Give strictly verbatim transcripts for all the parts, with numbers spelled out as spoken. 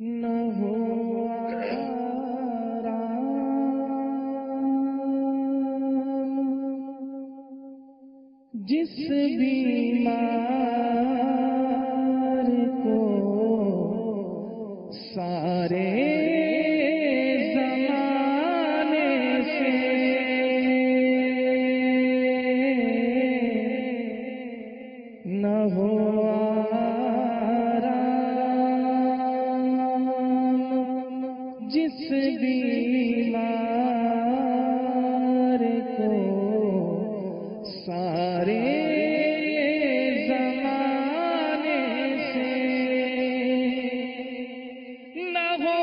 نہ ہو آرام جس بیمار کو سارے زمانے سے نہ ہو جس بیمار کو سارے زمانے سے نہ ہو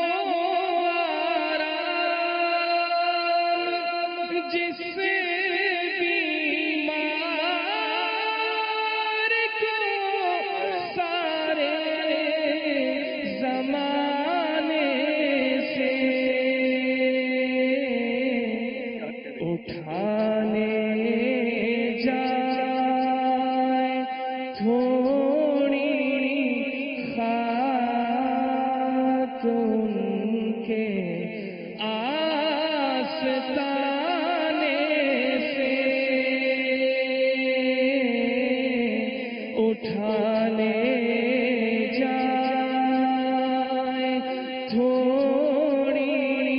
آرام جس بیمار کو سارے زمانے اٹھانے جائے تھوڑی خاتون کے آستانے سے اٹھانے جائے تھوڑی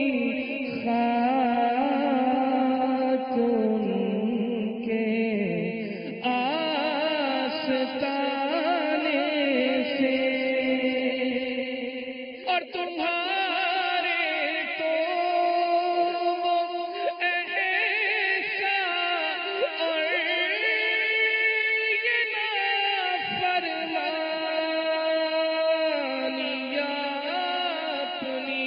خاتون کے آستانے سے اور تمہارے تو ایسا اور یہ نافرمانیاں اپنی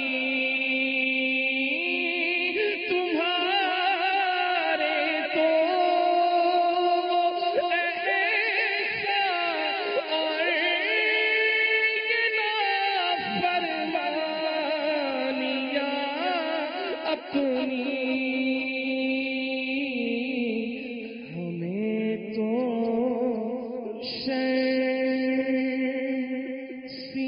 ہمیں تو شرم سی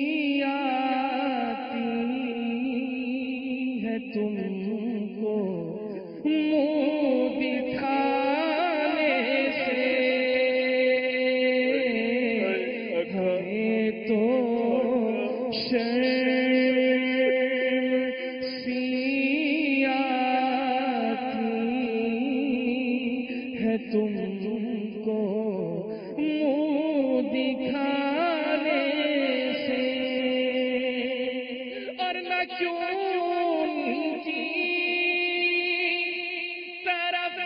آتی ہے تم کو منہ دکھانے سے ہمیں تو شرم سی تم کو منہ دکھانے سے اور نہ کیوں ان کی طرف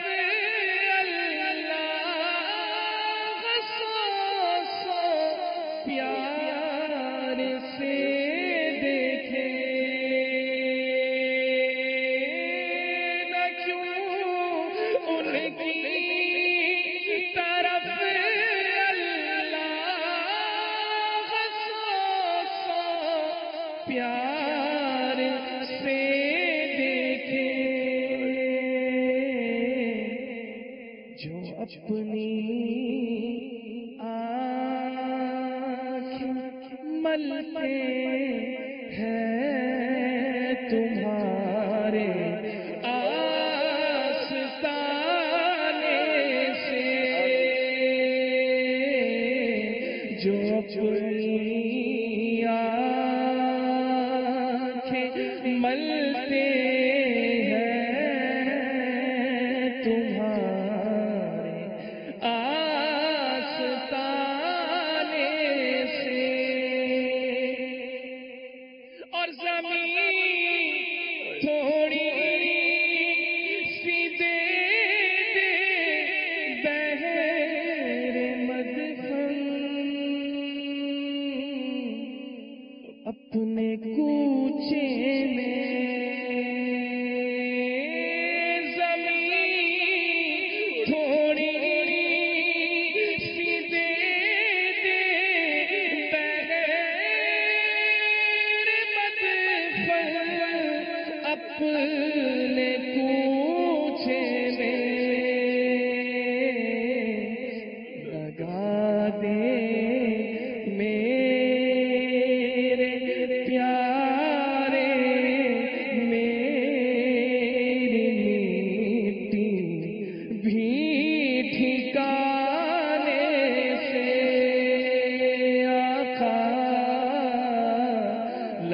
اللہ سو سو پیار سے دیکھے نہ کیوں ان کی طرف اللہ سو سو پیار سے دیکھے جو اپنی آنکھ ملتے ہیں تمہارے جو اپنی آنکھیں ملتے ہیں تمہارے آستانے سے اور زمین تھوڑی سی دے دے بہر مدفن اپنے کوچے میں زمین تھوڑی سی دے دے بغیر مدفن اپنے کوچے میں لگا دے میرے پیار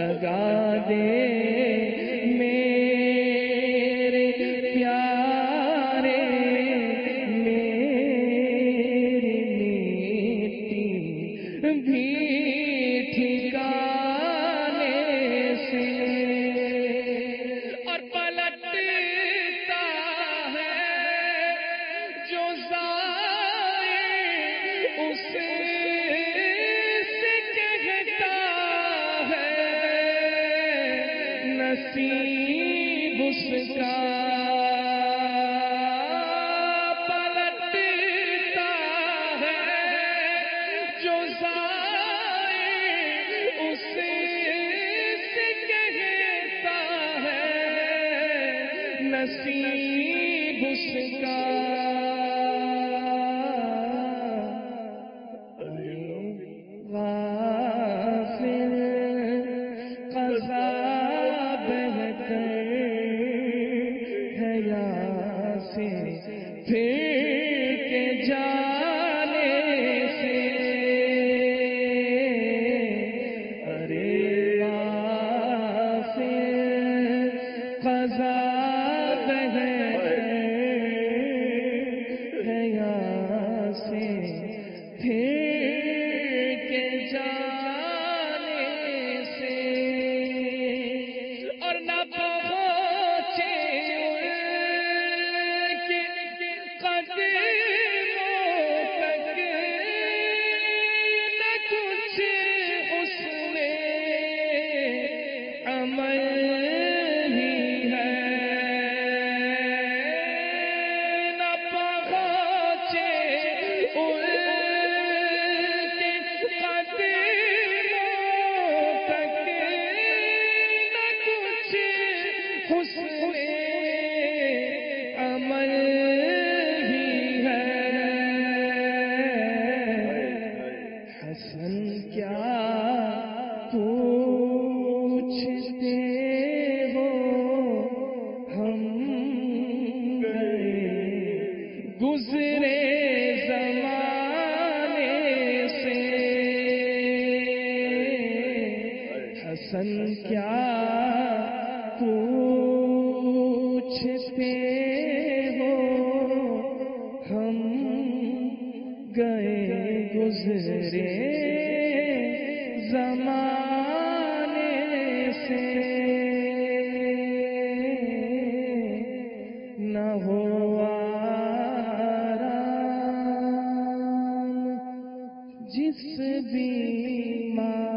لگا دے میرے پیارے میری مٹی بھی ٹھکانے سے اور پلٹتا ہے جو ظالم اسے نصیب اس کا پلٹتا ہے جو ظالم اسے سے کہتا ہے نصیب اس کا غافل قضا سے پھر کے جانے سے ارے غافل قضا حیا سے پھر کے جانے سے اور نہ عمل ہی ہے حسن کیا پوچھتے ہو ہم گئے گزرے زمانے سے حسن کیا پوچھتے ہو ہم گئے گزرے زمانے سے نہ ہو آرام جس بیمار